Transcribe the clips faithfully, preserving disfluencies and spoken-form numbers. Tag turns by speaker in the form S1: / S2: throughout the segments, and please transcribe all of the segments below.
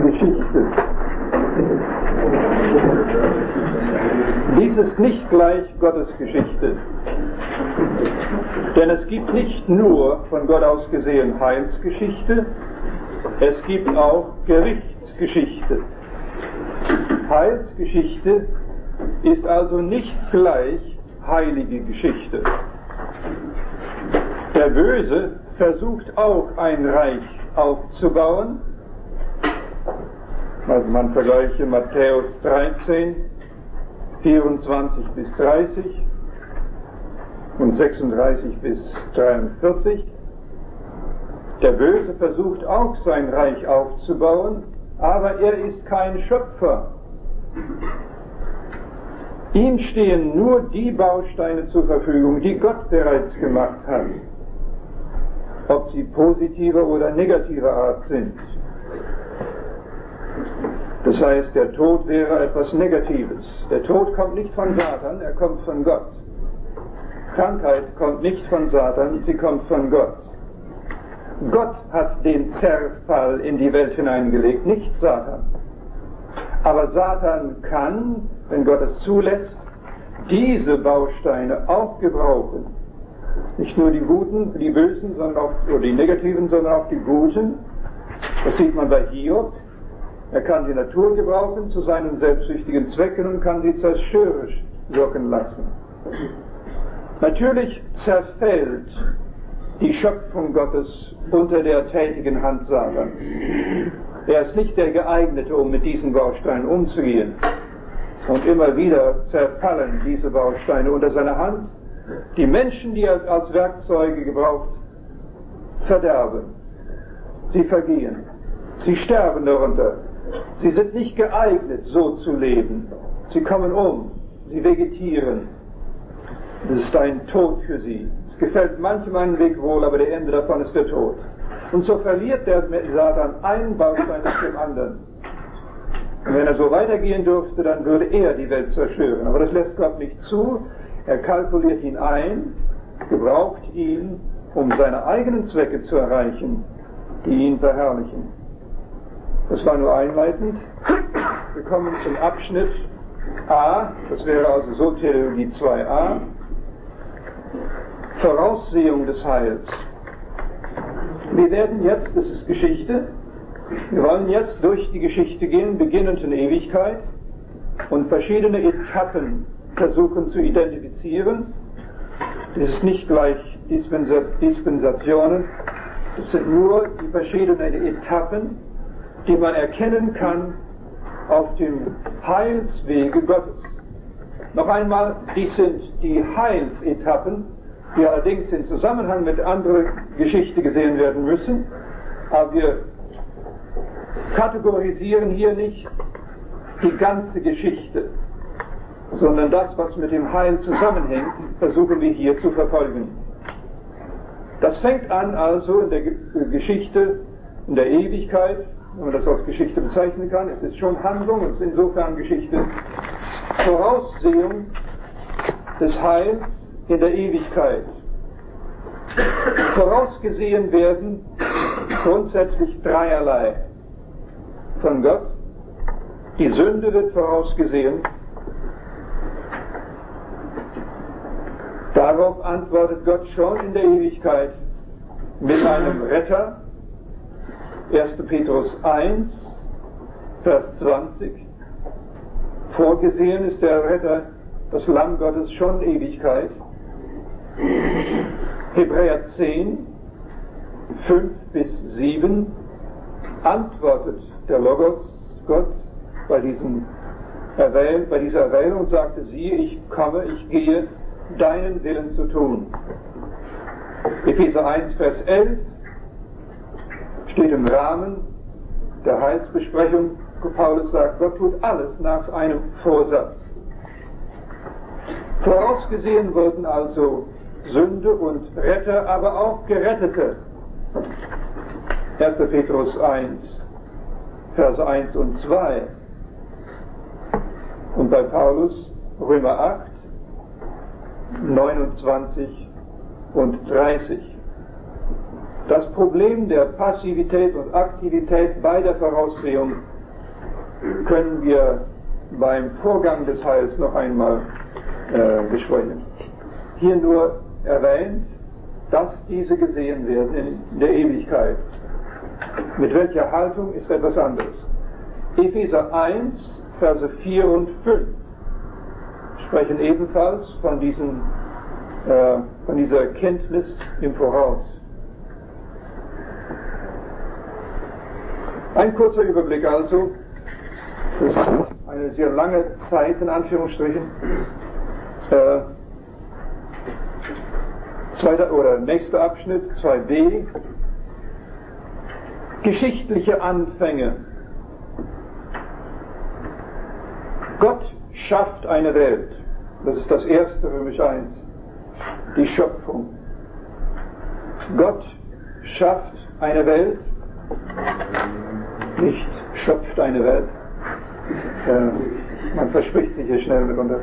S1: Geschichte. Dies ist nicht gleich Gottes Geschichte. Denn es gibt nicht nur von Gott aus gesehen Heilsgeschichte, es gibt auch Gerichtsgeschichte. Heilsgeschichte ist also nicht gleich heilige Geschichte. Der Böse versucht auch ein Reich aufzubauen. Also man vergleiche Matthäus dreizehn, vierundzwanzig bis dreißig und sechsunddreißig bis dreiundvierzig. Der Böse versucht auch sein Reich aufzubauen, aber er ist kein Schöpfer. Ihm stehen nur die Bausteine zur Verfügung, die Gott bereits gemacht hat, ob sie positiver oder negativer Art sind. Das heißt, der Tod wäre etwas Negatives. Der Tod kommt nicht von Satan, er kommt von Gott. Krankheit kommt nicht von Satan, sie kommt von Gott. Gott hat den Zerfall in die Welt hineingelegt, nicht Satan. Aber Satan kann, wenn Gott es zulässt, diese Bausteine auch gebrauchen. Nicht nur die guten, die bösen, sondern auch, oder die negativen, sondern auch die guten. Das sieht man bei Hiob. Er kann die Natur gebrauchen zu seinen selbstsüchtigen Zwecken und kann sie zerstörerisch wirken lassen. Natürlich zerfällt die Schöpfung Gottes unter der tätigen Hand Satans. Er ist nicht der Geeignete, um mit diesen Bausteinen umzugehen. Und immer wieder zerfallen diese Bausteine unter seiner Hand. Die Menschen, die er als Werkzeuge gebraucht, verderben. Sie vergehen. Sie sterben darunter. Sie sind nicht geeignet, so zu leben. Sie kommen um. Sie vegetieren. Das ist ein Tod für sie. Es gefällt manchem einen Weg wohl, aber der Ende davon ist der Tod. Und so verliert der Satan einen Baustein nach dem anderen. Und wenn er so weitergehen dürfte, dann würde er die Welt zerstören. Aber das lässt Gott nicht zu. Er kalkuliert ihn ein, gebraucht ihn, um seine eigenen Zwecke zu erreichen, die ihn verherrlichen. Das war nur einleitend. Wir kommen zum Abschnitt A, das wäre also Soteriologie zwei a, Voraussehung des Heils. Wir werden jetzt, das ist Geschichte, wir wollen jetzt durch die Geschichte gehen, beginnend in Ewigkeit, und verschiedene Etappen versuchen zu identifizieren. Das ist nicht gleich Dispensa- Dispensationen, das sind nur die verschiedenen Etappen, die man erkennen kann auf dem Heilswege Gottes. Noch einmal, dies sind die Heilsetappen, die allerdings in Zusammenhang mit anderer Geschichte gesehen werden müssen, aber wir kategorisieren hier nicht die ganze Geschichte, sondern das, was mit dem Heil zusammenhängt, versuchen wir hier zu verfolgen. Das fängt an also in der Geschichte, in der Ewigkeit, wenn man das als Geschichte bezeichnen kann. Es ist schon Handlung und ist insofern Geschichte. Voraussehung des Heils in der Ewigkeit. Vorausgesehen werden grundsätzlich dreierlei von Gott. Die Sünde wird vorausgesehen. Darauf antwortet Gott schon in der Ewigkeit mit einem Retter. erster Petrus eins, Vers zwanzig. Vorgesehen ist der Retter, das Lamm Gottes, schon in Ewigkeit. Hebräer zehn, fünf bis sieben antwortet der Logos, Gott, bei, diesem Erwähl, bei dieser Erwählung und sagte, siehe, ich komme, ich gehe, deinen Willen zu tun. Epheser eins, Vers elf steht im Rahmen der Heilsbesprechung, wo Paulus sagt, Gott tut alles nach einem Vorsatz. Vorausgesehen wurden also Sünde und Retter, aber auch Gerettete. erster Petrus eins, Verse eins und zwei. Und bei Paulus Römer acht, neunundzwanzig und dreißig. Das Problem der Passivität und Aktivität bei der Voraussehung können wir beim Vorgang des Heils noch einmal äh, besprechen. Hier nur erwähnt, dass diese gesehen werden in der Ewigkeit. Mit welcher Haltung ist etwas anderes. Epheser eins, Verse vier und fünf sprechen ebenfalls von, diesen, äh, von dieser Erkenntnis im Voraus. Ein kurzer Überblick also, das ist eine sehr lange Zeit in Anführungsstrichen. Äh, zweiter oder nächster Abschnitt, zwei b, geschichtliche Anfänge. Gott schafft eine Welt. Das ist das erste, Römisch eins. Die Schöpfung. Gott schafft eine Welt, nicht schöpft eine Welt. Äh, man verspricht sich hier schnell mitunter.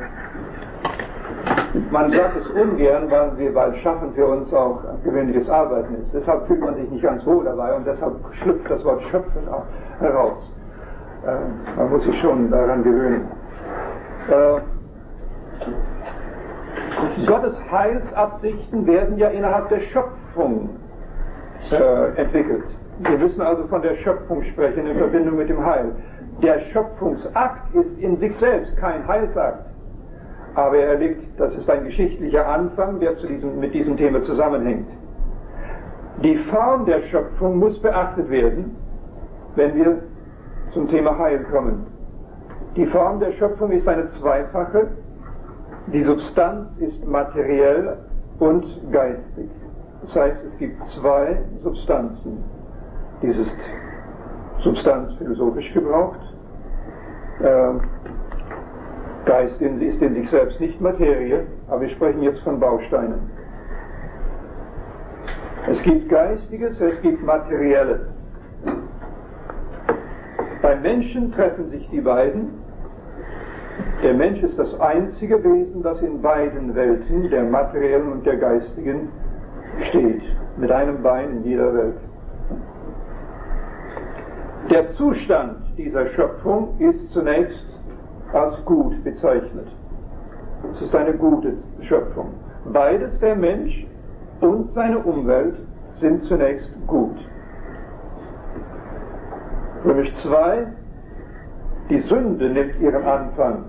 S1: Man sagt es ungern, weil, wir, weil Schaffen für uns auch gewöhnliches Arbeiten ist. Deshalb fühlt man sich nicht ganz wohl dabei und deshalb schlüpft das Wort schöpfen auch heraus. Äh, man muss sich schon daran gewöhnen. Äh, Gottes Heilsabsichten werden ja innerhalb der Schöpfung äh, entwickelt. Wir müssen also von der Schöpfung sprechen in Verbindung mit dem Heil. Der Schöpfungsakt ist in sich selbst kein Heilsakt, aber er liegt, das ist ein geschichtlicher Anfang, der zu diesem, mit diesem Thema zusammenhängt. Die Form der Schöpfung muss beachtet werden, wenn wir zum Thema Heil kommen. Die Form der Schöpfung ist eine zweifache. Die Substanz ist materiell und geistig. Das heißt, es gibt zwei Substanzen. Dies ist Substanz philosophisch gebraucht. Ähm, Geist in, ist in sich selbst nicht Materie, aber wir sprechen jetzt von Bausteinen. Es gibt Geistiges, es gibt Materielles. Beim Menschen treffen sich die beiden. Der Mensch ist das einzige Wesen, das in beiden Welten, der materiellen und der geistigen, steht. Mit einem Bein in jeder Welt. Der Zustand dieser Schöpfung ist zunächst als gut bezeichnet. Es ist eine gute Schöpfung. Beides, der Mensch und seine Umwelt, sind zunächst gut. Römisch zwei, die Sünde nimmt ihren Anfang.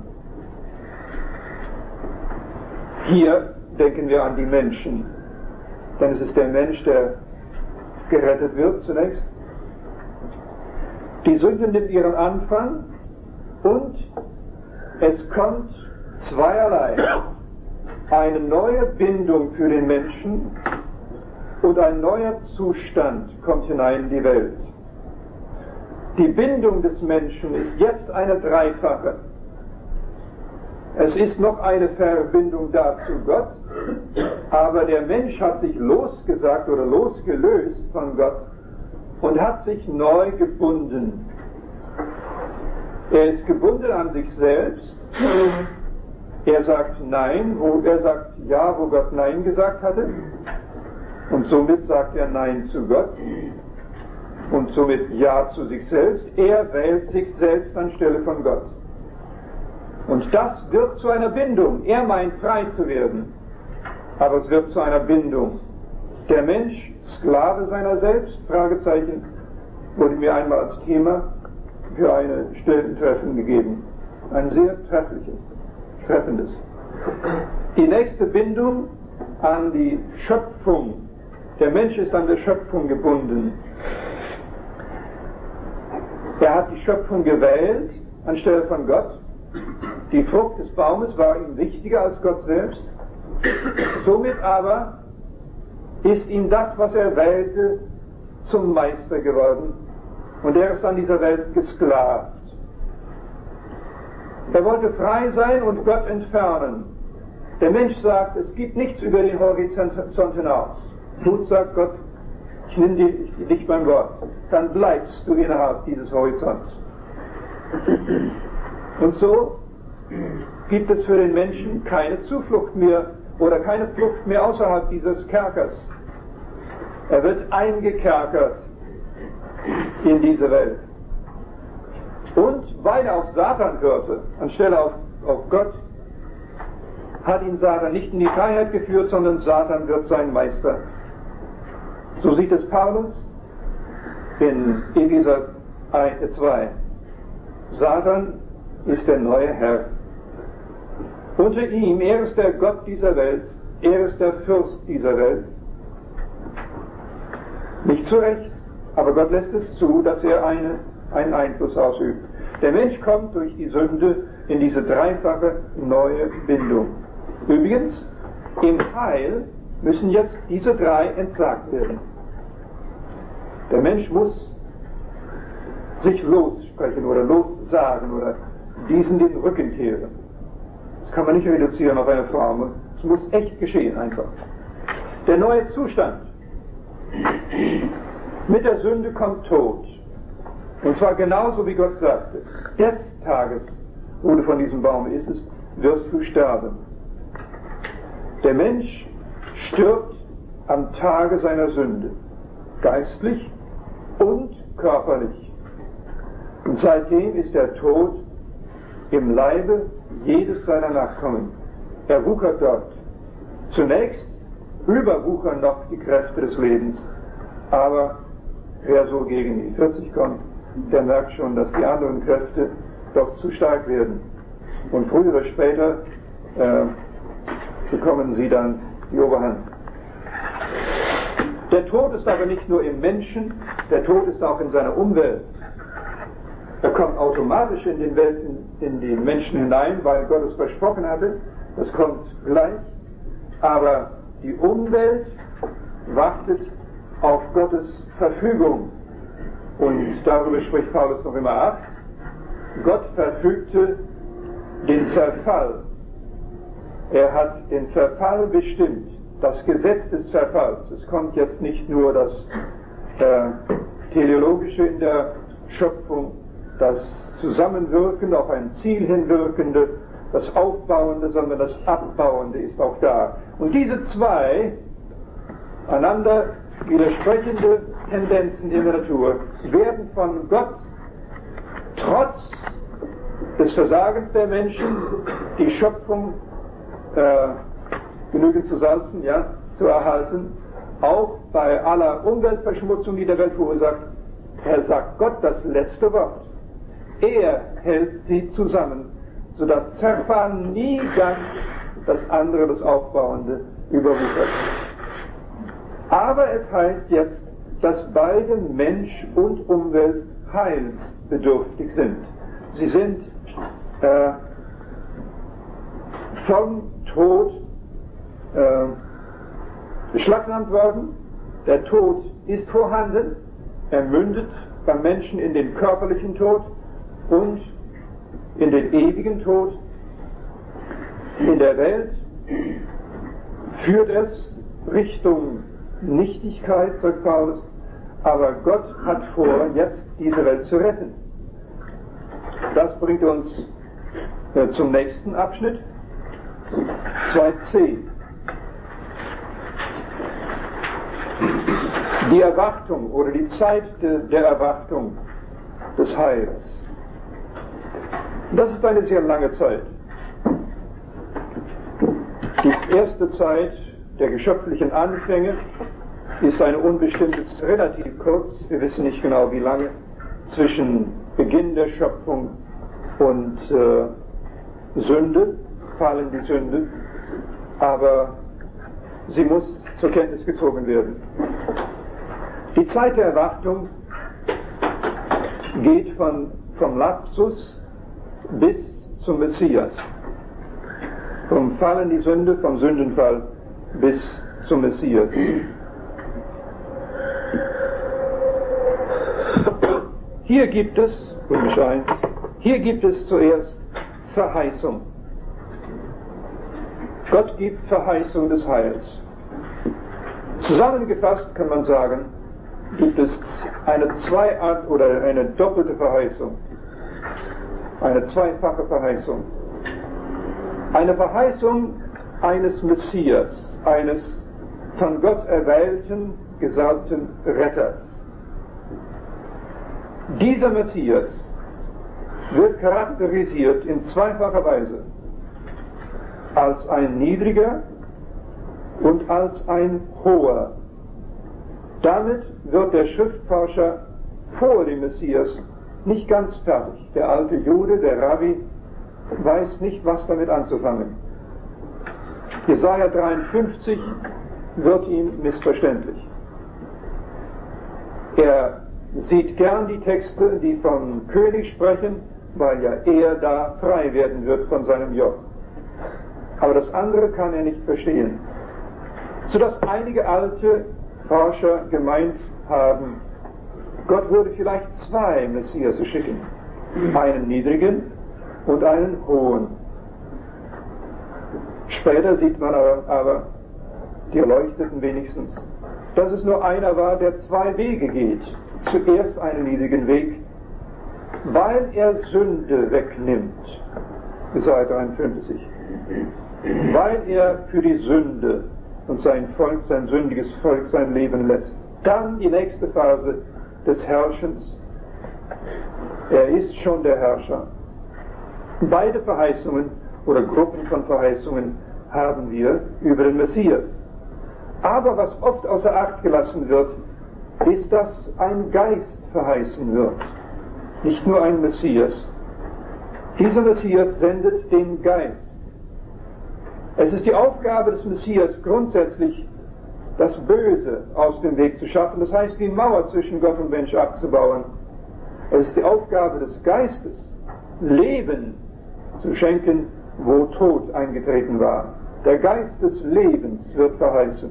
S1: Hier denken wir an die Menschen, denn es ist der Mensch, der gerettet wird zunächst. Die Sünde nimmt ihren Anfang und es kommt zweierlei. Eine neue Bindung für den Menschen und ein neuer Zustand kommt hinein in die Welt. Die Bindung des Menschen ist jetzt eine dreifache. Es ist noch eine Verbindung da zu Gott, aber der Mensch hat sich losgesagt oder losgelöst von Gott und hat sich neu gebunden. Er ist gebunden an sich selbst. Er sagt Nein, wo er sagt Ja, wo Gott Nein gesagt hatte. Und somit sagt er Nein zu Gott. Und somit Ja zu sich selbst. Er wählt sich selbst anstelle von Gott. Und das wird zu einer Bindung. Er meint frei zu werden. Aber es wird zu einer Bindung. Der Mensch, Sklave seiner selbst, Fragezeichen, wurde mir einmal als Thema für ein Stellentreffen gegeben. Ein sehr treffliches, treffendes. Die nächste Bindung an die Schöpfung. Der Mensch ist an der Schöpfung gebunden. Er hat die Schöpfung gewählt anstelle von Gott. Die Frucht des Baumes war ihm wichtiger als Gott selbst. Somit aber ist ihm das, was er wählte, zum Meister geworden. Und er ist an dieser Welt gesklavt. Er wollte frei sein und Gott entfernen. Der Mensch sagt, es gibt nichts über den Horizont hinaus. Gut, sagt Gott, ich nehme dich beim Wort. Dann bleibst du innerhalb dieses Horizonts. Und so gibt es für den Menschen keine Zuflucht mehr oder keine Flucht mehr außerhalb dieses Kerkers. Er wird eingekerkert in diese Welt. Und weil er auf Satan hörte, anstelle auf, auf Gott, hat ihn Satan nicht in die Freiheit geführt, sondern Satan wird sein Meister. So sieht es Paulus in Epheser zwei. Satan ist der neue Herr. Unter ihm, er ist der Gott dieser Welt, er ist der Fürst dieser Welt. Nicht zu Recht, aber Gott lässt es zu, dass er eine, einen Einfluss ausübt. Der Mensch kommt durch die Sünde in diese dreifache neue Bindung. Übrigens, im Heil müssen jetzt diese drei entsagt werden. Der Mensch muss sich lossprechen oder lossagen oder diesen den Rücken kehren. Das kann man nicht reduzieren auf eine Formel. Es muss echt geschehen einfach. Der neue Zustand. Mit der Sünde kommt Tod. Und zwar genauso wie Gott sagte. Des Tages, wo du von diesem Baum isst, wirst du sterben. Der Mensch stirbt am Tage seiner Sünde. Geistlich und körperlich. Und seitdem ist der Tod im Leibe jedes seiner Nachkommen. Er wuchert dort. Zunächst überwuchern noch die Kräfte des Lebens. Aber wer so gegen die vierzig kommt, der merkt schon, dass die anderen Kräfte doch zu stark werden. Und früher oder später äh, bekommen sie dann die Oberhand. Der Tod ist aber nicht nur im Menschen, der Tod ist auch in seiner Umwelt. Er kommt automatisch in den Welten, in die Menschen hinein, weil Gott es versprochen hatte. Das kommt gleich. Aber die Umwelt wartet auf Gottes Verfügung. Und darüber spricht Paulus noch immer ab. Gott verfügte den Zerfall. Er hat den Zerfall bestimmt. Das Gesetz des Zerfalls. Es kommt jetzt nicht nur das äh, Teleologische in der Schöpfung, das Zusammenwirkende, auf ein Ziel hinwirkende, das Aufbauende, sondern das Abbauende ist auch da. Und diese zwei einander widersprechende Tendenzen in der Natur werden von Gott trotz des Versagens der Menschen, die Schöpfung äh, genügend zu salzen, ja, zu erhalten, auch bei aller Umweltverschmutzung, die der Welt verursacht, er sagt Gott das letzte Wort. Er hält sie zusammen, sodass Zerfall nie ganz das andere, das Aufbauende, überwuchert. Aber es heißt jetzt, dass beide Mensch und Umwelt heilsbedürftig sind. Sie sind äh, vom Tod äh, beschlagnahmt worden. Der Tod ist vorhanden. Er mündet beim Menschen in den körperlichen Tod und in den ewigen Tod. In der Welt führt es Richtung Nichtigkeit, sagt Paulus, aber Gott hat vor, jetzt diese Welt zu retten. Das bringt uns äh, zum nächsten Abschnitt, zwei c. Die Erwartung oder die Zeit de, der Erwartung des Heils. Das ist eine sehr lange Zeit. Die erste Zeit der geschöpflichen Anfänge ist eine unbestimmte, relativ kurz, wir wissen nicht genau wie lange, zwischen Beginn der Schöpfung und äh, Sünde, fallen die Sünde, aber sie muss zur Kenntnis gezogen werden. Die Zeit der Erwartung geht von, vom Lapsus bis zum Messias. Vom Fallen die Sünde, vom Sündenfall bis zum Messias. Hier gibt es, unbescheiden, hier gibt es zuerst Verheißung. Gott gibt Verheißung des Heils. Zusammengefasst kann man sagen, gibt es eine Zweiart oder eine doppelte Verheißung. Eine zweifache Verheißung. Eine Verheißung eines Messias, eines von Gott erwählten, gesalbten Retters. Dieser Messias wird charakterisiert in zweifacher Weise. Als ein niedriger und als ein hoher. Damit wird der Schriftforscher vor dem Messias nicht ganz fertig. Der alte Jude, der Rabbi, weiß nicht, was damit anzufangen. Jesaja dreiundfünfzig wird ihm missverständlich. Er sieht gern die Texte, die vom König sprechen, weil ja er da frei werden wird von seinem Joch. Aber das andere kann er nicht verstehen. Sodass einige alte Forscher gemeint haben, Gott würde vielleicht zwei Messias schicken. Einen niedrigen und einen hohen. Später sieht man aber, aber die Erleuchteten wenigstens, dass es nur einer war, der zwei Wege geht. Zuerst einen niedrigen Weg, weil er Sünde wegnimmt. Jesaja dreiundfünfzig. Weil er für die Sünde und sein Volk, sein sündiges Volk, sein Leben lässt. Dann die nächste Phase des Herrschens. Er ist schon der Herrscher. Beide Verheißungen oder Gruppen von Verheißungen haben wir über den Messias. Aber was oft außer Acht gelassen wird, ist, dass ein Geist verheißen wird. Nicht nur ein Messias. Dieser Messias sendet den Geist. Es ist die Aufgabe des Messias grundsätzlich, das Böse aus dem Weg zu schaffen, das heißt, die Mauer zwischen Gott und Mensch abzubauen. Es ist die Aufgabe des Geistes, Leben zu schenken, wo Tod eingetreten war. Der Geist des Lebens wird verheißen.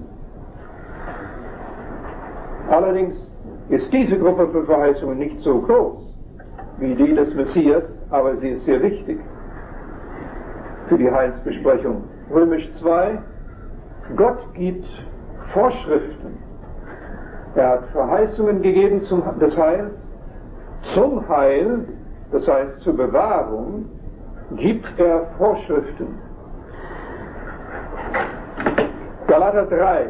S1: Allerdings ist diese Gruppe von Verheißungen nicht so groß wie die des Messias, aber sie ist sehr wichtig für die Heilsbesprechung. Römisch zwei, Gott gibt Vorschriften. Er hat Verheißungen gegeben zum, des Heils. Zum Heil, das heißt zur Bewahrung, gibt er Vorschriften. Galater drei,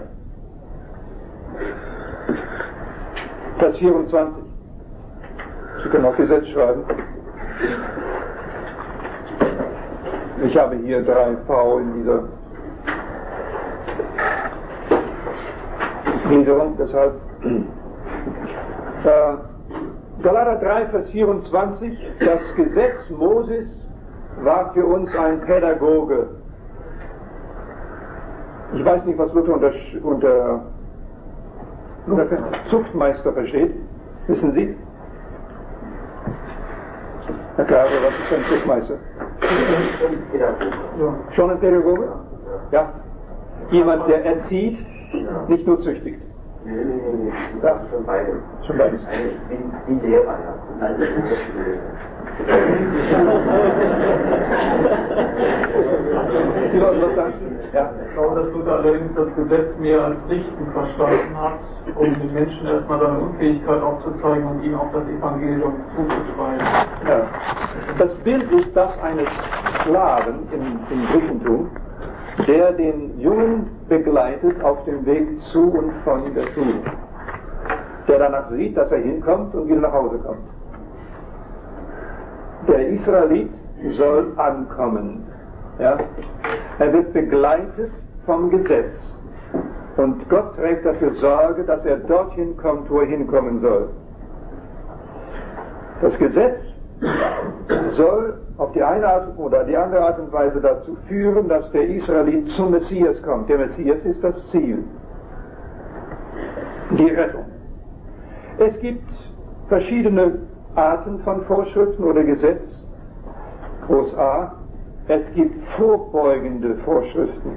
S1: Vers vierundzwanzig. Sie können auch Gesetz schreiben. Ich habe hier drei V in dieser Gliederung, deshalb äh, Galater drei, Vers vierundzwanzig, das Gesetz Moses war für uns ein Pädagoge. Ich weiß nicht, was Luther unter, unter, unter Zuchtmeister versteht. Wissen Sie? Herr Kare, was ist ein Zuchtmeister? Schon ein Pädagoge? Ja. Jemand, der erzieht, nicht nur züchtigt.
S2: Nee, nee, nee, nee.
S1: Ja.
S2: Schon beides.
S1: Schon beides.
S2: Wie, wie Lehrer, ja. Also,
S1: Sie wollten was sagen? Ja.
S3: Ich glaube, dass Luther allerdings das Gesetz mehr als Richten verstanden hat, um den Menschen erstmal seine Unfähigkeit aufzuzeigen und ihm auch das Evangelium zuzuschreiben.
S1: Ja. Das Bild ist das eines Sklaven im, im Griechentum, der den Jungen begleitet auf dem Weg zu und von der Schule. Der danach sieht, dass er hinkommt und wieder nach Hause kommt. Der Israelit soll ankommen. Ja? Er wird begleitet vom Gesetz. Und Gott trägt dafür Sorge, dass er dorthin kommt, wo er hinkommen soll. Das Gesetz soll auf die eine Art oder die andere Art und Weise dazu führen, dass der Israelit zum Messias kommt. Der Messias ist das Ziel. Die Rettung. Es gibt verschiedene Arten von Vorschriften oder Gesetz. Groß A. Es gibt vorbeugende Vorschriften.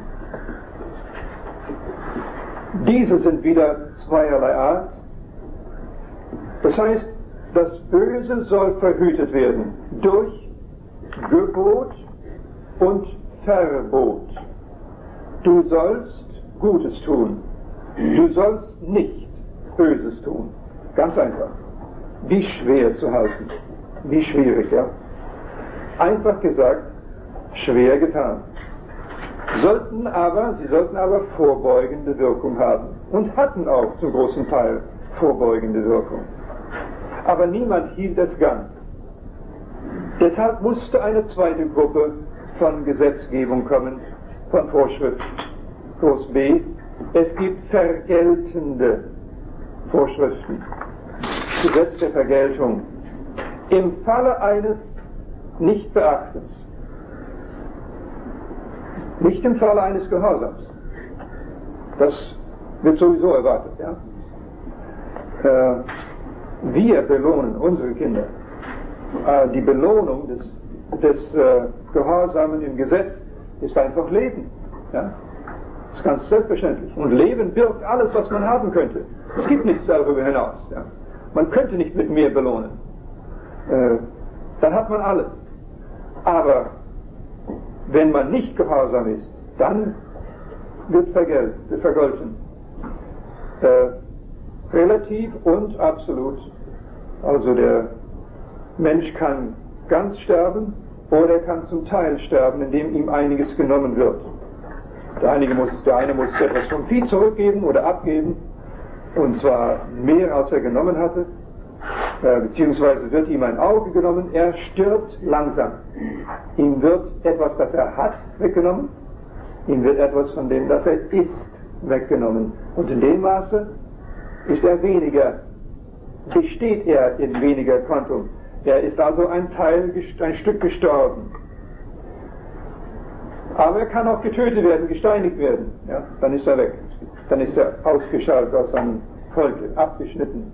S1: Diese sind wieder zweierlei Art. Das heißt, das Böse soll verhütet werden durch Gebot und Verbot. Du sollst Gutes tun. Du sollst nicht Böses tun. Ganz einfach. Wie schwer zu halten. Wie schwierig, ja. Einfach gesagt, schwer getan. Sollten aber, sie sollten aber vorbeugende Wirkung haben. Und hatten auch zum großen Teil vorbeugende Wirkung. Aber niemand hielt es ganz. Deshalb musste eine zweite Gruppe von Gesetzgebung kommen, von Vorschrift, groß B. Es gibt vergeltende Vorschriften, Gesetz der Vergeltung. Im Falle eines Nichtbeachtens, nicht im Falle eines Gehorsams, das wird sowieso erwartet, ja. Äh, wir belohnen unsere Kinder. Äh, die Belohnung des, des äh, Gehorsamen im Gesetz ist einfach Leben, ja. Das ist ganz selbstverständlich. Und Leben birgt alles, was man haben könnte. Es gibt nichts darüber hinaus, ja. Man könnte nicht mit mehr belohnen. Äh, dann hat man alles. Aber wenn man nicht gehorsam ist, dann wird vergelt, wird vergolten. Äh, relativ und absolut. Also der Mensch kann ganz sterben oder er kann zum Teil sterben, indem ihm einiges genommen wird. Der, einige muss, der eine muss etwas vom Vieh zurückgeben oder abgeben, und zwar mehr als er genommen hatte. Äh, beziehungsweise wird ihm ein Auge genommen, er stirbt langsam. Ihm wird etwas, das er hat, weggenommen, ihm wird etwas von dem, das er ist, weggenommen. Und in dem Maße ist er weniger, besteht er in weniger Quantum. Er ist also ein Teil, ein Stück gestorben. Aber er kann auch getötet werden, gesteinigt werden. Ja? Dann ist er weg. Dann ist er ausgeschaltet aus seinem Volk, abgeschnitten.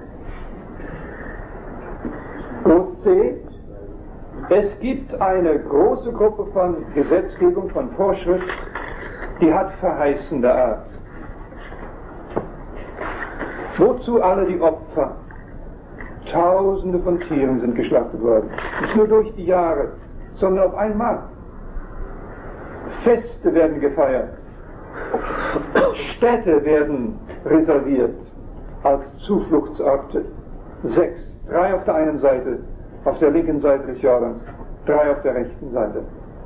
S1: Groß C. Es gibt eine große Gruppe von Gesetzgebung, von Vorschrift, die hat verheißende Art. Wozu alle die Opfer? Tausende von Tieren sind geschlachtet worden. Nicht nur durch die Jahre, sondern auf einmal. Feste werden gefeiert. Städte werden reserviert als Zufluchtsorte. Sechs. Drei auf der einen Seite, auf der linken Seite des Jordans, drei auf der rechten Seite.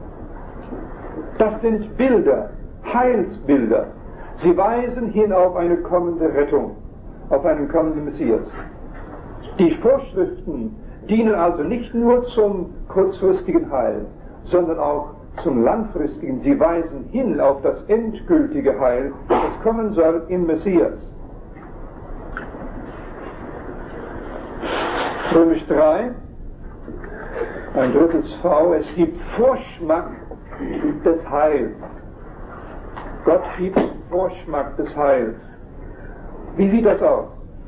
S1: Das sind Bilder, Heilsbilder. Sie weisen hin auf eine kommende Rettung, auf einen kommenden Messias. Die Vorschriften dienen also nicht nur zum kurzfristigen Heil, sondern auch zum langfristigen. Sie weisen hin auf das endgültige Heil, das kommen soll im Messias. Römisch drei, ein drittes V, es gibt Vorschmack des Heils. Gott gibt Vorschmack des Heils. Wie sieht das aus?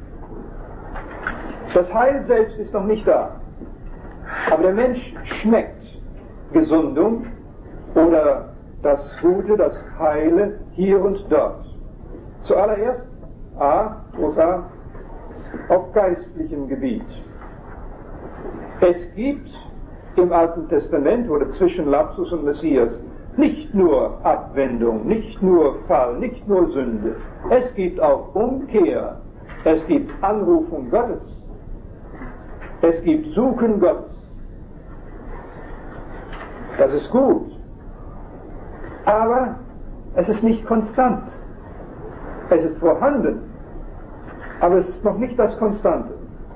S1: Das Heil selbst ist noch nicht da. Aber der Mensch schmeckt Gesundung oder das Gute, das Heile hier und dort. Zuallererst A, groß A, auf geistlichem Gebiet. Es gibt im Alten Testament oder zwischen Lapsus und Messias nicht nur Abwendung, nicht nur Fall, nicht nur Sünde. Es gibt auch Umkehr. Es gibt Anrufung Gottes. Es gibt Suchen Gottes. Das ist gut. Aber es ist nicht konstant. Es ist vorhanden. Aber es ist noch nicht das Konstante.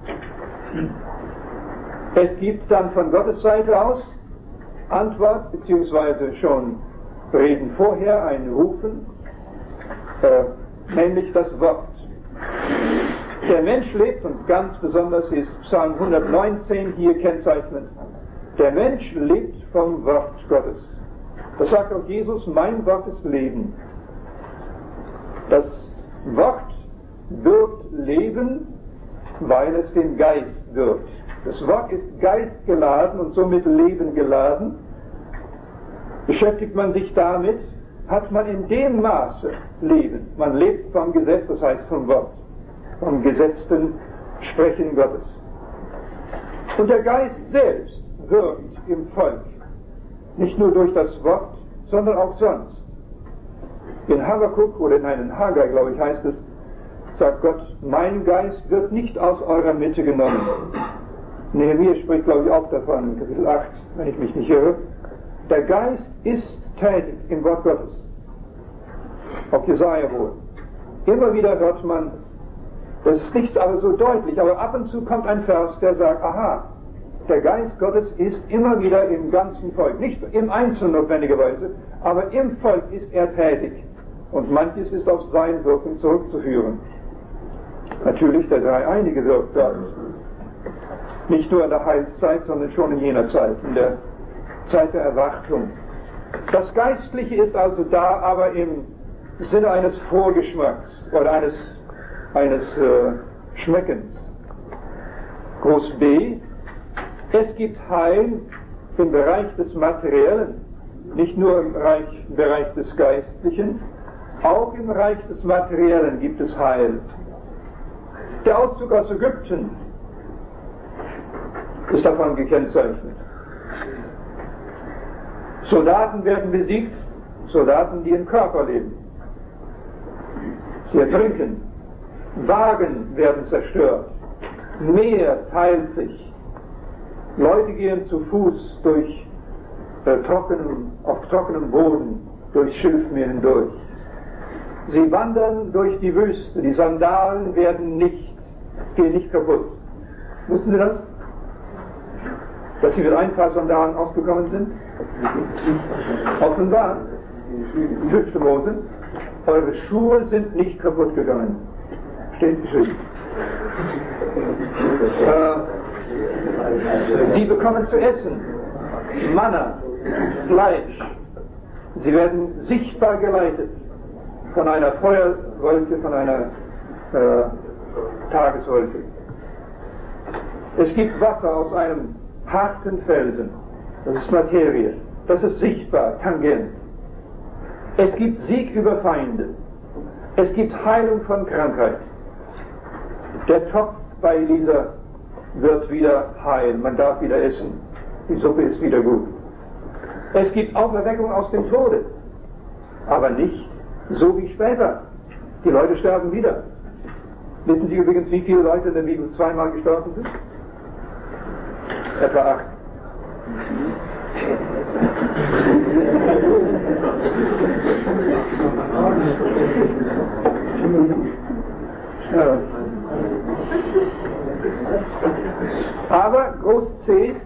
S1: Es gibt dann von Gottes Seite aus Antwort, beziehungsweise schon Reden vorher, ein Rufen, äh, nämlich das Wort. Der Mensch lebt, und ganz besonders ist Psalm hundertneunzehn hier kennzeichnend, der Mensch lebt vom Wort Gottes. Das sagt auch Jesus, mein Wort ist Leben. Das Wort wirkt Leben, weil es den Geist wirkt. Das Wort ist geistgeladen und somit Leben geladen. Beschäftigt man sich damit, hat man in dem Maße Leben. Man lebt vom Gesetz, das heißt vom Wort, vom gesetzten Sprechen Gottes. Und der Geist selbst wirkt im Volk, nicht nur durch das Wort, sondern auch sonst. In Habakuk oder in einem Haggai, glaube ich, heißt es, sagt Gott, mein Geist wird nicht aus eurer Mitte genommen. Nehemiah spricht, glaube ich, auch davon, in Kapitel acht, wenn ich mich nicht irre. Der Geist ist tätig im Wort Gottes. Auch Jesaja wohl. Immer wieder hört man, das ist nicht aber so deutlich, aber ab und zu kommt ein Vers, der sagt, aha, der Geist Gottes ist immer wieder im ganzen Volk, nicht im Einzelnen notwendigerweise, aber im Volk ist er tätig. Und manches ist auf sein Wirken zurückzuführen. Natürlich der Dreieinige wirkt da. Nicht nur in der Heilszeit, sondern schon in jener Zeit, in der Zeit der Erwartung. Das Geistliche ist also da, aber im Sinne eines Vorgeschmacks oder eines, eines äh, Schmeckens. Groß B, es gibt Heil im Bereich des Materiellen, nicht nur im Bereich, im Bereich des Geistlichen, auch im Bereich des Materiellen gibt es Heil. Der Auszug aus Ägypten ist davon gekennzeichnet. Soldaten werden besiegt, Soldaten, die im Körper leben. Sie ertrinken. Wagen werden zerstört. Meer teilt sich. Leute gehen zu Fuß durch äh, trockenem, auf trockenem Boden, durch Schilfmeer hindurch. Sie wandern durch die Wüste. Die Sandalen werden nicht, gehen nicht kaputt. Wussten Sie das? Dass Sie mit ein paar Sandalen ausgekommen sind? Offenbar. fünfte Mose. Eure Schuhe sind nicht kaputt gegangen. Steht geschrieben. Äh, Sie bekommen zu essen. Manna, Fleisch. Sie werden sichtbar geleitet von einer Feuerwolke, von einer äh, Tageswolke. Es gibt Wasser aus einem harten Felsen. Das ist Materie. Das ist sichtbar, tangent. Es gibt Sieg über Feinde. Es gibt Heilung von Krankheit. Der Topf bei Elisa wird wieder heil. Man darf wieder essen. Die Suppe ist wieder gut. Es gibt Auferweckung aus dem Tode. Aber nicht so wie später. Die Leute sterben wieder. Wissen Sie übrigens, wie viele Leute in der Bibel zweimal gestorben sind? Etwa acht. Ja. Aber Groß C,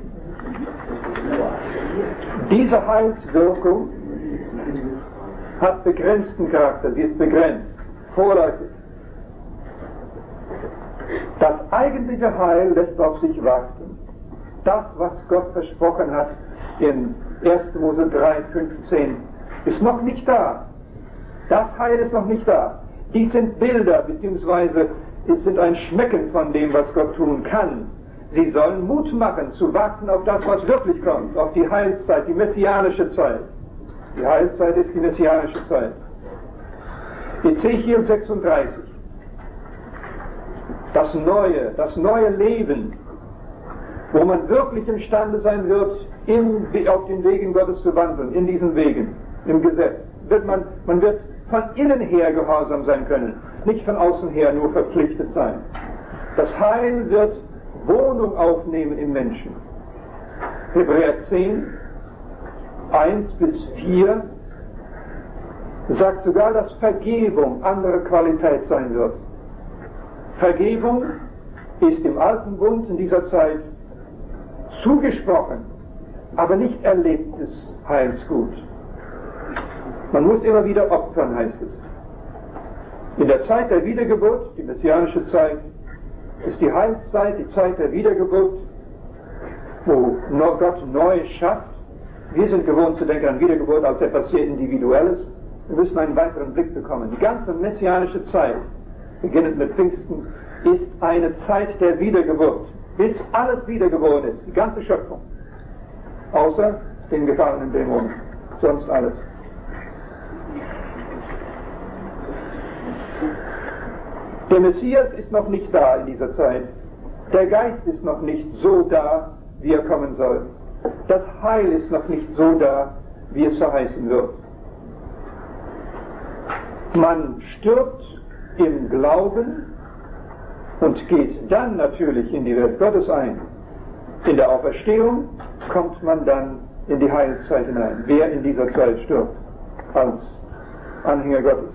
S1: diese Heilswirkung hat begrenzten Charakter, sie ist begrenzt, vorläufig. Das eigentliche Heil lässt auf sich warten. Das, was Gott versprochen hat in erster Mose drei, fünfzehn, ist noch nicht da. Das Heil ist noch nicht da. Dies sind Bilder, beziehungsweise es sind ein Schmecken von dem, was Gott tun kann. Sie sollen Mut machen, zu warten auf das, was wirklich kommt, auf die Heilszeit, die messianische Zeit. Die Heilzeit ist die messianische Zeit. Ezechiel sechsunddreißig. Das Neue, das neue Leben, wo man wirklich imstande sein wird, in, auf den Wegen Gottes zu wandeln, in diesen Wegen, im Gesetz. Wird man, man wird von innen her gehorsam sein können, nicht von außen her nur verpflichtet sein. Das Heil wird Wohnung aufnehmen im Menschen. Hebräer zehn, eins bis vier sagt sogar, dass Vergebung andere Qualität sein wird. Vergebung ist im Alten Bund in dieser Zeit zugesprochen, aber nicht erlebtes Heilsgut. Man muss immer wieder opfern, heißt es. In der Zeit der Wiedergeburt, die messianische Zeit, ist die Heilszeit, die Zeit der Wiedergeburt, wo Gott neu schafft. Wir sind gewohnt zu denken an Wiedergeburt als etwas sehr Individuelles. Wir müssen einen weiteren Blick bekommen. Die ganze messianische Zeit, beginnend mit Pfingsten, ist eine Zeit der Wiedergeburt, bis alles wiedergeboren ist, die ganze Schöpfung. Außer den gefallenen Dämonen, sonst alles. Der Messias ist noch nicht da in dieser Zeit. Der Geist ist noch nicht so da, wie er kommen soll. Das Heil ist noch nicht so da, wie es verheißen wird. Man stirbt im Glauben und geht dann natürlich in die Welt Gottes ein. In der Auferstehung kommt man dann in die Heilszeit hinein. Wer in dieser Zeit stirbt als Anhänger Gottes.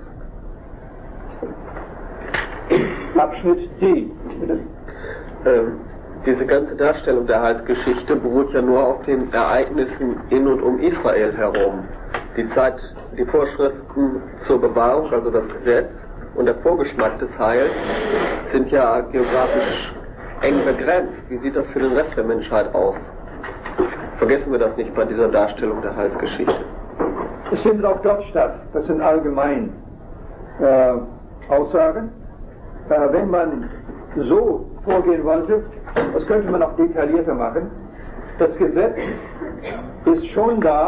S1: Abschnitt D. Bitte. Ähm,
S4: diese ganze Darstellung der Heilsgeschichte beruht ja nur auf den Ereignissen in und um Israel herum. Die Zeit, die Vorschriften zur Bewahrung, also das Gesetz und der Vorgeschmack des Heils sind ja geografisch eng begrenzt. Wie sieht das für den Rest der Menschheit aus? Vergessen wir das nicht bei dieser Darstellung der Heilsgeschichte.
S1: Es findet auch dort statt. Das sind allgemein äh, Aussagen. Äh, wenn man so vorgehen wollte, das könnte man auch detaillierter machen. Das Gesetz ist schon da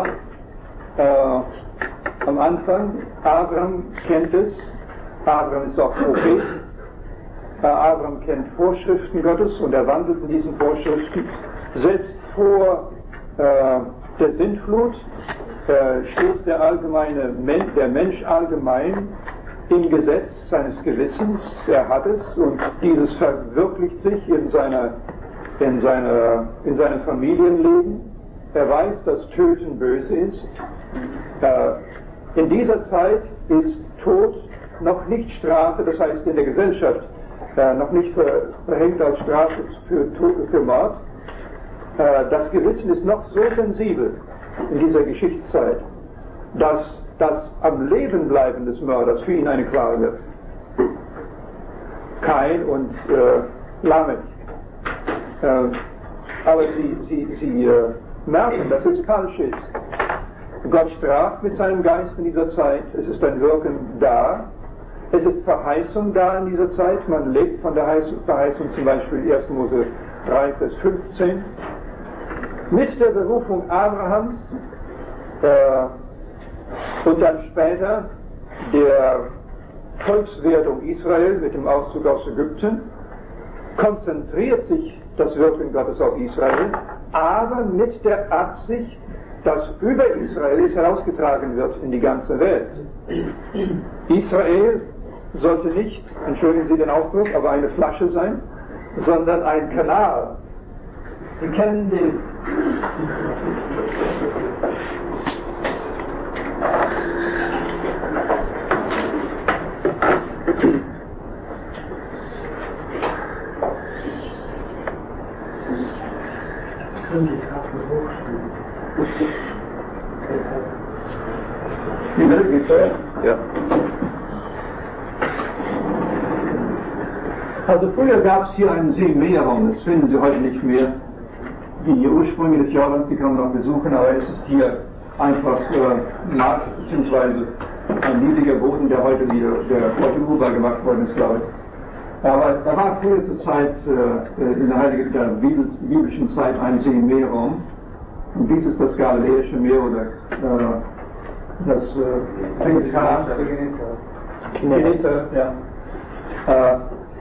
S1: äh, am Anfang. Abraham kennt es. Abraham ist auch Prophet. Äh, Abraham kennt Vorschriften Gottes und er wandelt in diesen Vorschriften. Selbst vor äh, der Sintflut äh, steht der allgemeine Men- der Mensch allgemein im Gesetz seines Gewissens. Er hat es und dieses verwirklicht sich in seiner in seiner in seinem Familienleben. Er weiß, dass Töten böse ist. Äh, in dieser Zeit ist Tod noch nicht Strafe, das heißt in der Gesellschaft äh, noch nicht ver- verhängt als Strafe für, für Mord. Äh, das Gewissen ist noch so sensibel in dieser Geschichtszeit, dass das am Leben bleiben des Mörders für ihn eine Qual wird. Kain und äh, Lamech. Äh, aber sie, sie, sie äh, merken, dass es falsch ist. Gott straft mit seinem Geist in dieser Zeit. Es ist ein Wirken da. Es ist Verheißung da in dieser Zeit. Man lebt von der Verheißung, zum Beispiel erster Mose drei, Vers fünfzehn. Mit der Berufung Abrahams äh, und dann später der Volkswerdung Israel mit dem Auszug aus Ägypten konzentriert sich das Wirken Gottes auf Israel, aber mit der Absicht, dass über Israel es herausgetragen wird in die ganze Welt. Israel sollte nicht, entschuldigen Sie den Ausdruck, aber eine Flasche sein, sondern ein Kanal. Sie kennen den Die Welt geht zuerst.
S4: Ja.
S1: Also früher gab es hier einen See Meerraum, das finden Sie heute nicht mehr. Die Ursprünge des Jordans, die kann man noch besuchen, aber es ist hier einfach äh, Markt, beziehungsweise ein niedriger Boden, der heute wieder, der heute urbar gemacht worden ist, glaube ich. Aber da war früher zur Zeit, äh, in der heiligen, der Bibel, biblischen Zeit, ein See Meerraum. Und dies ist das Galiläische Meer oder äh, das äh, Genezareth, ja. Äh,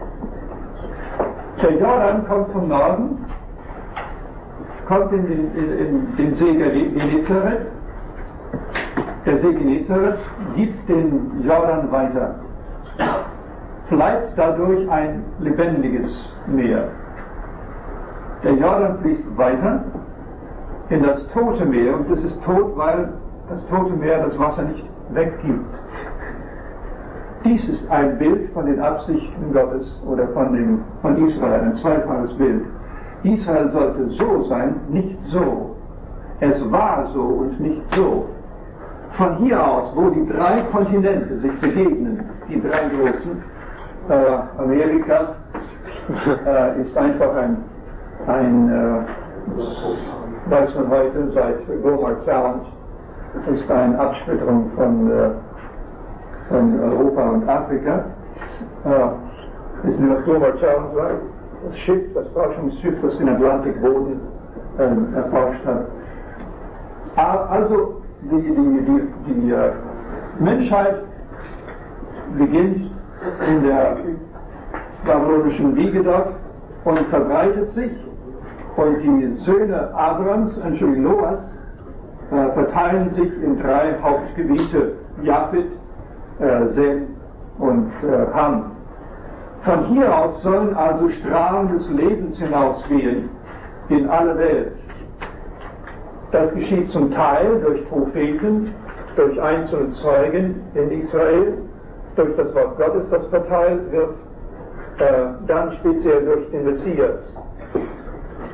S1: der Jordan kommt vom Norden, kommt in den, in, in den See Genezareth. Der See Genezareth gibt den Jordan weiter, bleibt dadurch ein lebendiges Meer. Der Jordan fließt weiter in das Tote Meer, und das ist tot, weil das Tote Meer das Wasser nicht weggibt. Dies ist ein Bild von den Absichten Gottes oder von, dem, von Israel, ein zweifaches Bild. Israel sollte so sein, nicht so. Es war so und nicht so. Von hier aus, wo die drei Kontinente sich begegnen, die drei großen, äh, Amerika äh, ist einfach ein, ein äh, weiß man heute seit Gomer Challenge, ist eine Absplitterung von, äh, von Europa und Afrika. Äh, wissen Sie, was Gomer Challenge war? Das Schiff, das Forschungsschiff, das den Atlantikboden äh, erforscht hat. Also die, die, die, die äh, Menschheit beginnt in der babylonischen Wiege dort und verbreitet sich, und die Söhne Abrams, Entschuldigung, Noahs, äh, verteilen sich in drei Hauptgebiete: Japhet, äh, Sem und äh, Ham. Von hier aus sollen also Strahlen des Lebens hinausgehen in alle Welt. Das geschieht zum Teil durch Propheten, durch einzelne Zeugen in Israel, durch das Wort Gottes, das verteilt wird, äh, dann speziell durch den Messias.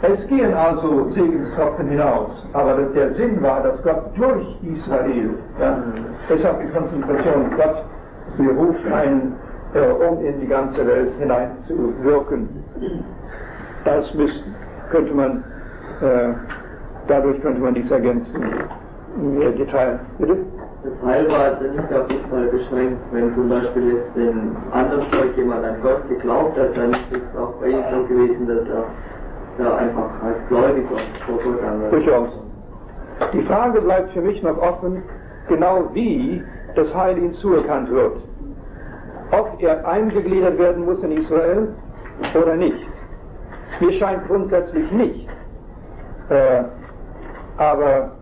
S1: Es gehen also Segenstropfen hinaus, aber der Sinn war, dass Gott durch Israel, ja, deshalb die Konzentration, Gott beruft einen, äh, um in die ganze Welt hineinzuwirken. Das müsste, könnte man, äh, dadurch könnte man dies ergänzen. Mehr Detail, bitte?
S2: Das Heil war also nicht auf Israel beschränkt. Wenn zum Beispiel jetzt dem anderen Volk jemand an Gott geglaubt hat, dann ist es auch bei ihm so gewesen, dass er da einfach als Gläubiger vor Gott anwendete.
S1: Durchaus. Die Frage bleibt für mich noch offen, genau wie das Heil ihm zuerkannt wird. Ob er eingegliedert werden muss in Israel oder nicht. Mir scheint grundsätzlich nicht. Äh, aber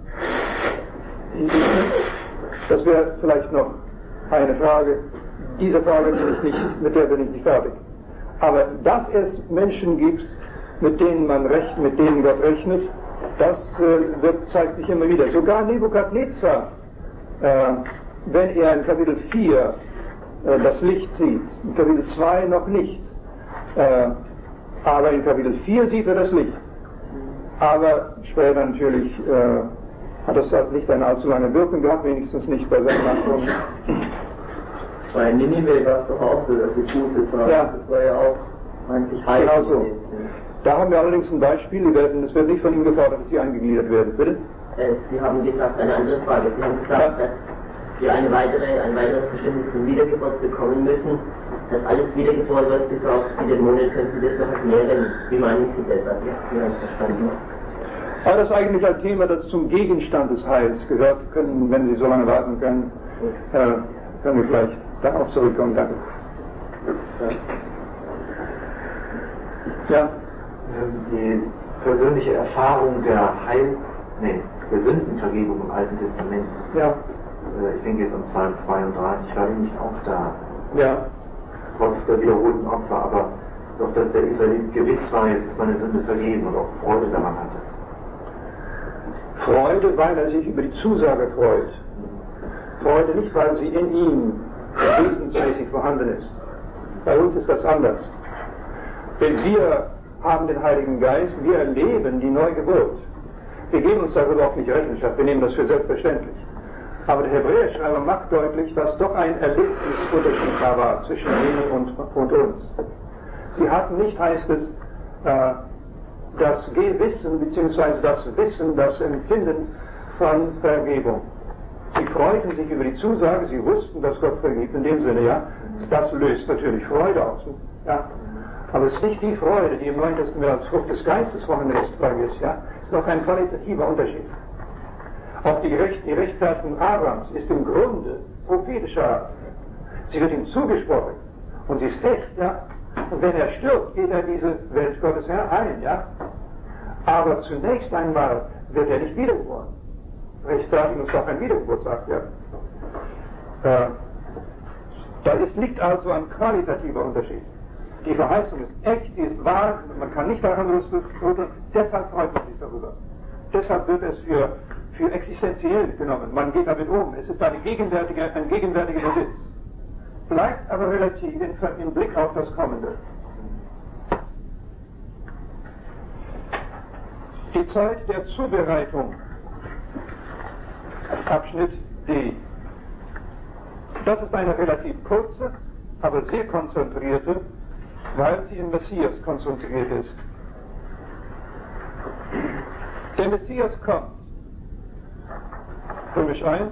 S1: das wäre vielleicht noch eine Frage. Diese Frage bin ich nicht, mit der bin ich nicht fertig. Aber dass es Menschen gibt, mit denen man recht, mit denen Gott rechnet, das äh, wird, zeigt sich immer wieder. Sogar Nebukadnezar, äh, wenn er in Kapitel vier äh, das Licht sieht, in Kapitel zwei noch nicht, äh, aber in Kapitel vier sieht er das Licht. Aber später natürlich äh, hat das nicht eine allzu lange Wirkung gehabt, wenigstens nicht bei seinen Nachkommen.
S2: Bei Ninive war es doch auch so, dass sie Buße tat.
S1: Ja.
S2: Das war ja auch eigentlich heil.
S1: Genau so. Da haben wir allerdings ein Beispiel, die werden, es wird nicht von ihm gefordert, dass sie eingegliedert werden. Bitte?
S2: Äh, Sie haben gesagt, eine andere Frage. Sie haben gesagt,
S1: Ja.
S2: dass wir eine weitere, ein weiteres Verständnis zum Wiedergeburt bekommen müssen, dass alles wiedergeboren wird, bis auf die Dämonen. Können Sie das noch erklären? Wie meinen Sie das? Also, wie habe ich verstanden?
S1: Aber das ist eigentlich ein Thema, das zum Gegenstand des Heils gehört. Können, wenn Sie so lange warten können, äh, können wir vielleicht darauf zurückkommen. Danke. Ja?
S5: Die persönliche Erfahrung der Heil, nee, der Sündenvergebung im Alten Testament.
S1: Ja.
S5: Ich denke jetzt an Psalm zweiunddreißig, ich war eben nicht auch da,
S1: Ja.
S5: trotz der wiederholten Opfer, aber doch, dass der Israelit gewiss war, jetzt ist meine Sünde vergeben und auch Freude daran hatte.
S1: Freude, weil er sich über die Zusage freut. Freude nicht, weil sie in ihm wesensmäßig vorhanden ist. Bei uns ist das anders. Denn wir haben den Heiligen Geist, wir erleben die Neugeburt. Wir geben uns darüber auch nicht Rechenschaft, wir nehmen das für selbstverständlich. Aber der Hebräerschreiber macht deutlich, dass doch ein Erlebnisunterschied da war zwischen ihnen und, und uns. Sie hatten nicht, heißt es, äh, das Gewissen bzw. das Wissen, das Empfinden von Vergebung. Sie freuten sich über die Zusage, sie wussten, dass Gott vergibt, in dem Sinne, ja. Das löst natürlich Freude aus. Ja. Aber es ist nicht die Freude, die im Neuen Testament als Frucht des Geistes vorhanden ist, ist, ja. Es ist noch ein qualitativer Unterschied. Auch die, Gerecht, die Rechtfertigung Abrahams ist im Grunde prophetischer Art. Sie wird ihm zugesprochen und sie ist echt, ja. Und wenn er stirbt, geht er in diese Welt Gottes ein, ja. Aber zunächst einmal wird er nicht wiedergeboren. Rechtfertigung ist doch ein Wiedergeburtsakt, ja. Äh, da ist, liegt also ein qualitativer Unterschied. Die Verheißung ist echt, sie ist wahr, man kann nicht daran rütteln, deshalb freut man sich darüber. Deshalb wird es für, für existenziell genommen, man geht damit um, es ist eine gegenwärtige, ein gegenwärtiger Besitz. Bleibt aber relativ in, im Blick auf das Kommende. Die Zeit der Zubereitung, Abschnitt D. Das ist eine relativ kurze, aber sehr konzentrierte, weil sie im Messias konzentriert ist. Der Messias kommt. Römisch eins.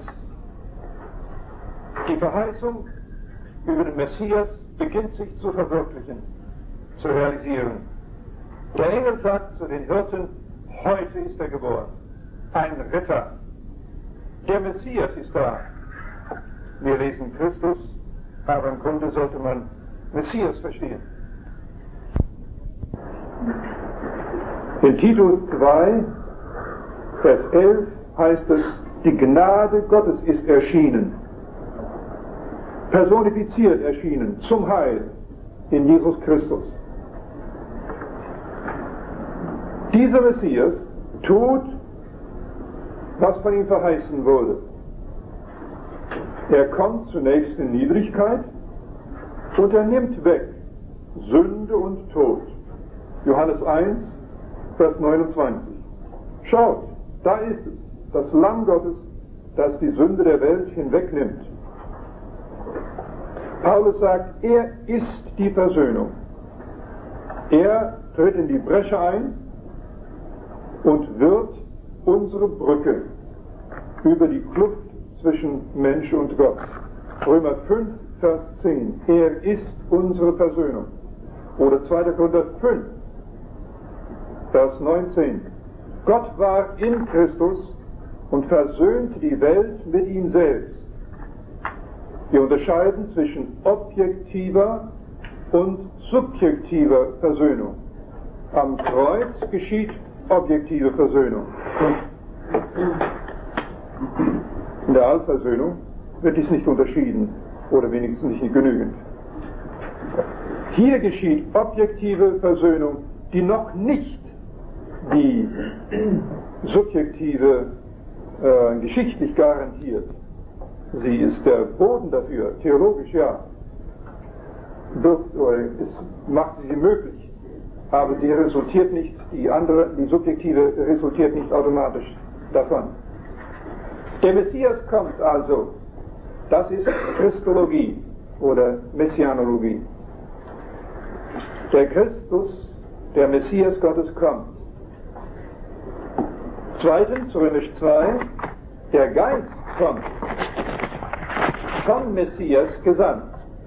S1: Die Verheißung über den Messias beginnt sich zu verwirklichen, zu realisieren. Der Engel sagt zu den Hirten, heute ist er geboren. Ein Retter. Der Messias ist da. Wir lesen Christus, aber im Grunde sollte man Messias verstehen. In Titus zwei, Vers elf heißt es, die Gnade Gottes ist erschienen. Personifiziert erschienen, zum Heil in Jesus Christus. Dieser Messias tut, was von ihm verheißen wurde. Er kommt zunächst in Niedrigkeit und er nimmt weg Sünde und Tod. Johannes eins, Vers neunundzwanzig. Schaut, da ist es, das Lamm Gottes, das die Sünde der Welt hinwegnimmt. Paulus sagt, er ist die Versöhnung. Er tritt in die Bresche ein und wird unsere Brücke über die Kluft zwischen Mensch und Gott. Römer fünf, Vers zehn. Er ist unsere Versöhnung. Oder zweiter Korinther fünf, Vers neunzehn. Gott war in Christus und versöhnte die Welt mit ihm selbst. Wir unterscheiden zwischen objektiver und subjektiver Versöhnung. Am Kreuz geschieht objektive Versöhnung. In der Allversöhnung wird dies nicht unterschieden oder wenigstens nicht genügend. Hier geschieht objektive Versöhnung, die noch nicht die subjektive äh, geschichtlich garantiert. Sie ist der Boden dafür, theologisch ja. Wird, oder es macht sie möglich, aber sie resultiert nicht, die andere, die subjektive resultiert nicht automatisch davon. Der Messias kommt also, das ist Christologie oder Messianologie. Der Christus, der Messias Gottes kommt. Zweitens, Römisch zwei, der Geist kommt, vom Messias gesandt.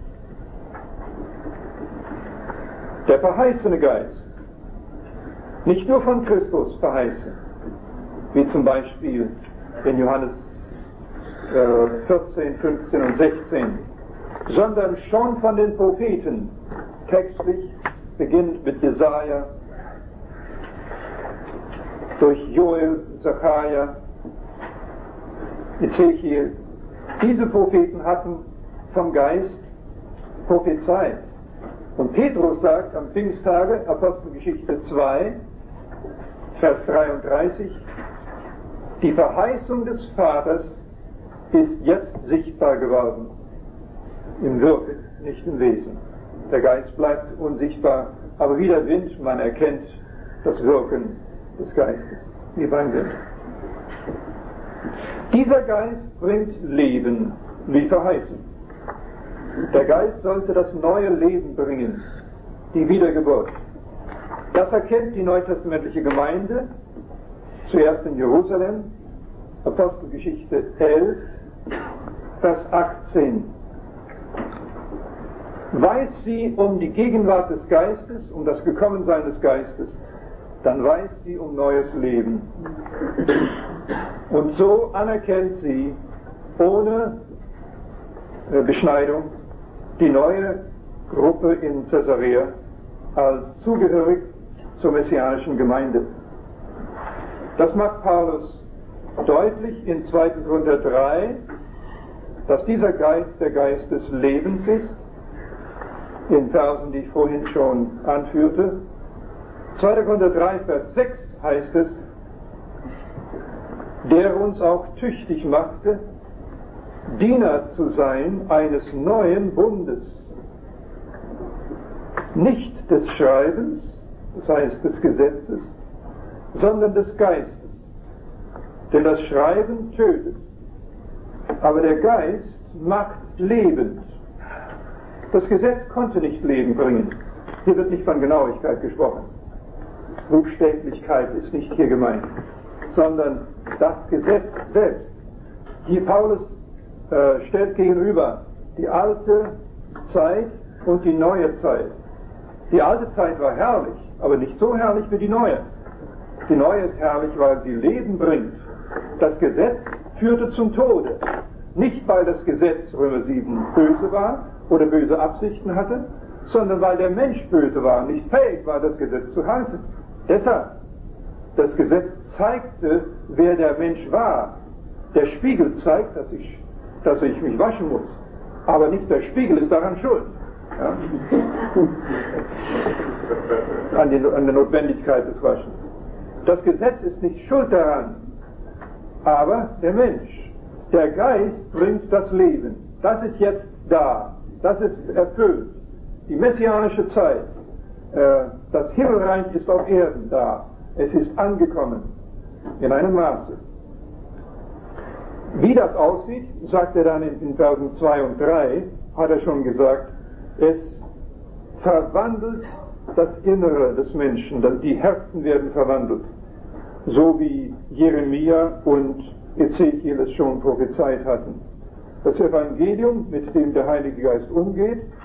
S1: Der verheißene Geist, nicht nur von Christus verheißen, wie zum Beispiel in Johannes äh, vierzehn, fünfzehn und sechzehn, sondern schon von den Propheten, textlich beginnt mit Jesaja, durch Joel, Zachariah, Ezechiel. Diese Propheten hatten vom Geist prophezeit. Und Petrus sagt am Pfingsttage, Apostelgeschichte zwei, Vers dreiunddreißig, die Verheißung des Vaters ist jetzt sichtbar geworden. Im Wirken, nicht im Wesen. Der Geist bleibt unsichtbar, aber wie der Wind, man erkennt das Wirken des Geistes, wie beim Wind. Dieser Geist bringt Leben, wie verheißen. Der Geist sollte das neue Leben bringen, die Wiedergeburt. Das erkennt die neutestamentliche Gemeinde, zuerst in Jerusalem, Apostelgeschichte elf, Vers achtzehn. Weiß sie um die Gegenwart des Geistes, um das Gekommensein des Geistes, dann weiß sie um neues Leben. Und so anerkennt sie ohne äh, Beschneidung die neue Gruppe in Caesarea als zugehörig zur messianischen Gemeinde. Das macht Paulus deutlich in zweiter Korinther drei, dass dieser Geist der Geist des Lebens ist, in Versen, die ich vorhin schon anführte. zweiter Korinther drei, Vers sechs heißt es, der uns auch tüchtig machte, Diener zu sein eines neuen Bundes, nicht des Schreibens, das heißt des Gesetzes, sondern des Geistes. Denn das Schreiben tötet, aber der Geist macht lebend. Das Gesetz konnte nicht Leben bringen. Hier wird nicht von Genauigkeit gesprochen. Buchstäblichkeit ist nicht hier gemeint, sondern das Gesetz selbst. Hier Paulus äh, stellt gegenüber die alte Zeit und die neue Zeit. Die alte Zeit war herrlich, aber nicht so herrlich wie die neue. Die neue ist herrlich, weil sie Leben bringt. Das Gesetz führte zum Tode. Nicht, weil das Gesetz, Römer sieben, böse war oder böse Absichten hatte, sondern weil der Mensch böse war und nicht fähig war, das Gesetz zu halten. Deshalb, das Gesetz zeigte, wer der Mensch war. Der Spiegel zeigt, dass ich, dass ich mich waschen muss. Aber nicht der Spiegel ist daran schuld. Ja? An, den, an der Notwendigkeit des Waschens. Das Gesetz ist nicht schuld daran, aber der Mensch. Der Geist bringt das Leben. Das ist jetzt da. Das ist erfüllt. Die messianische Zeit. Äh, das Himmelreich ist auf Erden da. Es ist angekommen, in einem Maße. Wie das aussieht, sagt er dann in den Versen zwei und drei, hat er schon gesagt, es verwandelt das Innere des Menschen, die Herzen werden verwandelt, so wie Jeremia und Ezekiel es schon prophezeit hatten. Das Evangelium, mit dem der Heilige Geist umgeht,